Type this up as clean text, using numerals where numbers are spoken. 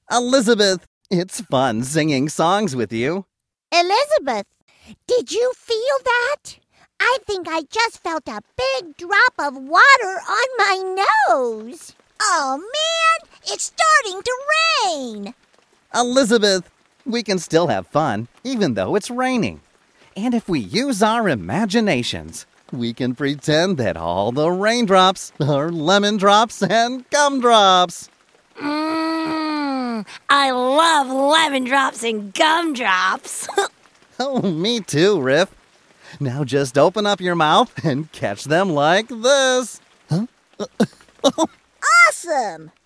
Elizabeth, it's fun singing songs with you. Elizabeth, did you feel that? I think I just felt a big drop of water on my nose. Oh, man, it's starting to rain. Elizabeth, we can still have fun, even though it's raining. And if we use our imaginations, we can pretend that all the raindrops are lemon drops and gumdrops. I love lemon drops and gumdrops. Oh, me too, Riff. Now just open up your mouth and catch them like this. Huh? Awesome!